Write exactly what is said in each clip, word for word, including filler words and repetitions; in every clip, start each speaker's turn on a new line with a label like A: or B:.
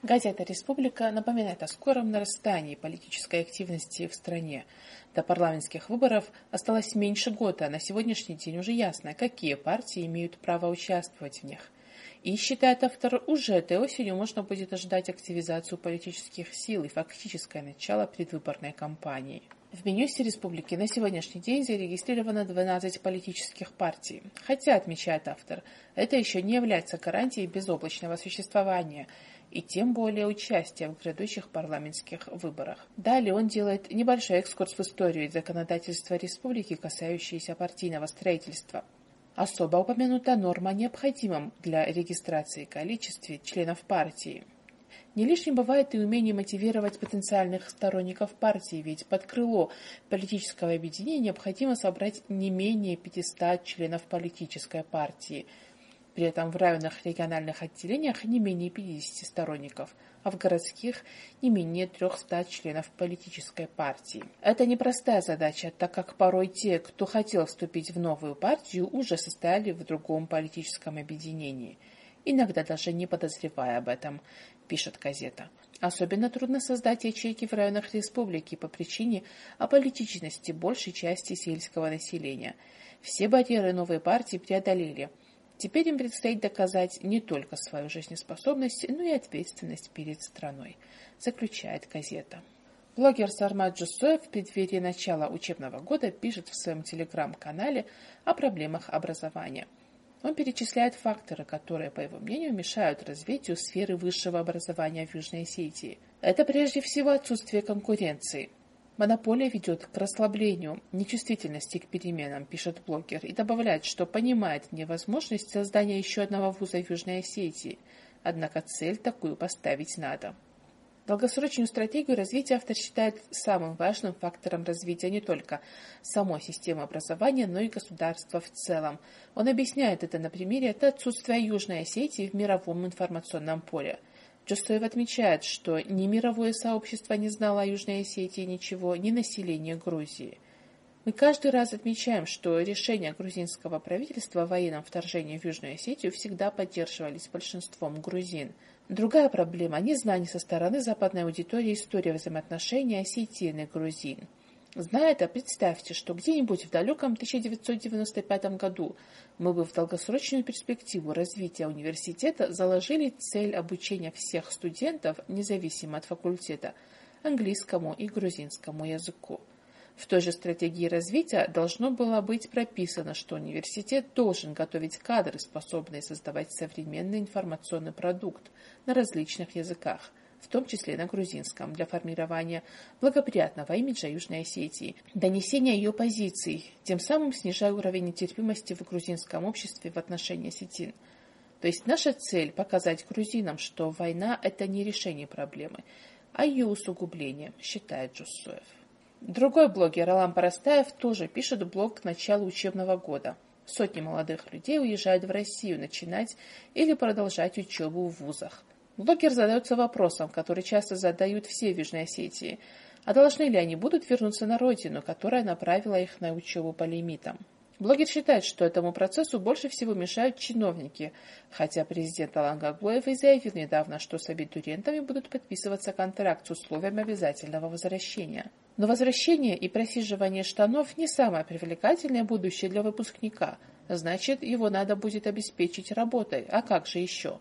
A: Газета «Республика» напоминает о скором нарастании политической активности в стране. До парламентских выборов осталось меньше года, а на сегодняшний день уже ясно, какие партии имеют право участвовать в них. И, считает автор, уже этой осенью можно будет ожидать активизацию политических сил и фактическое начало предвыборной кампании. В Минюсте республики на сегодняшний день зарегистрировано двенадцать политических партий. Хотя, отмечает автор, это еще не является гарантией безоблачного существования и тем более участия в грядущих парламентских выборах. Далее он делает небольшой экскурс в историю и законодательство республики, касающиеся партийного строительства. Особо упомянута норма о необходимом для регистрации количестве членов партии. Не лишним бывает и умение мотивировать потенциальных сторонников партии, ведь под крыло политического объединения необходимо собрать не менее пятисот членов политической партии. При этом в районных региональных отделениях не менее пятидесяти сторонников, а в городских не менее трехсот членов политической партии. Это непростая задача, так как порой те, кто хотел вступить в новую партию, уже состояли в другом политическом объединении, иногда даже не подозревая об этом, пишет газета. Особенно трудно создать ячейки в районах республики по причине аполитичности большей части сельского населения. Все барьеры новой партии преодолели. Теперь им предстоит доказать не только свою жизнеспособность, но и ответственность перед страной, заключает газета. Блогер Сармат Джусоев в преддверии начала учебного года пишет в своем телеграм-канале о проблемах образования. Он перечисляет факторы, которые, по его мнению, мешают развитию сферы высшего образования в Южной Осетии. Это прежде всего отсутствие конкуренции. Монополия ведет к расслаблению, нечувствительности к переменам, пишет блогер, и добавляет, что понимает невозможность создания еще одного вуза в Южной Осетии, однако цель такую поставить надо. Долгосрочную стратегию развития автор считает самым важным фактором развития не только самой системы образования, но и государства в целом. Он объясняет это на примере отсутствия Южной Осетии в мировом информационном поле. Джусоев отмечает, что ни мировое сообщество не знало о Южной Осетии ничего, ни население Грузии. Мы каждый раз отмечаем, что решения грузинского правительства о военном вторжении в Южную Осетию всегда поддерживались большинством грузин. Другая проблема – незнание со стороны западной аудитории истории взаимоотношений осетин и грузин. Зная это, представьте, что где-нибудь в далеком тысяча девятьсот девяносто пятом году мы бы в долгосрочную перспективу развития университета заложили цель обучения всех студентов, независимо от факультета, английскому и грузинскому языку. В той же стратегии развития должно было быть прописано, что университет должен готовить кадры, способные создавать современный информационный продукт на различных языках, в том числе на грузинском, для формирования благоприятного имиджа Южной Осетии, донесения ее позиций, тем самым снижая уровень нетерпимости в грузинском обществе в отношении осетин. То есть наша цель – показать грузинам, что война – это не решение проблемы, а ее усугубление, считает Джусоев. Другой блогер Алам Парастаев тоже пишет блог к началу учебного года. Сотни молодых людей уезжают в Россию начинать или продолжать учебу в вузах. Блогер задается вопросом, который часто задают все в Южной Осетии. А должны ли они будут вернуться на родину, которая направила их на учебу по лимитам? Блогер считает, что этому процессу больше всего мешают чиновники, хотя президент Алан Гаглоев и заявил недавно, что с абитуриентами будут подписываться контракт с условием обязательного возвращения. Но возвращение и просиживание штанов не самое привлекательное будущее для выпускника, значит, его надо будет обеспечить работой, а как же еще?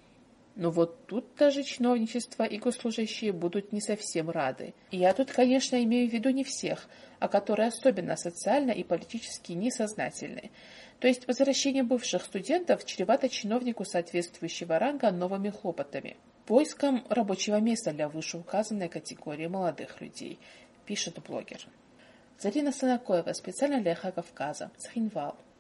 A: Но вот тут даже чиновничество и госслужащие будут не совсем рады. И я тут, конечно, имею в виду не всех, а которые особенно социально и политически несознательны. То есть возвращение бывших студентов чревато чиновнику соответствующего ранга новыми хлопотами, поиском рабочего места для вышеуказанной категории молодых людей, пишет блогер. Зарина Санакоева, специально для Эхо Кавказа, Цхинвал.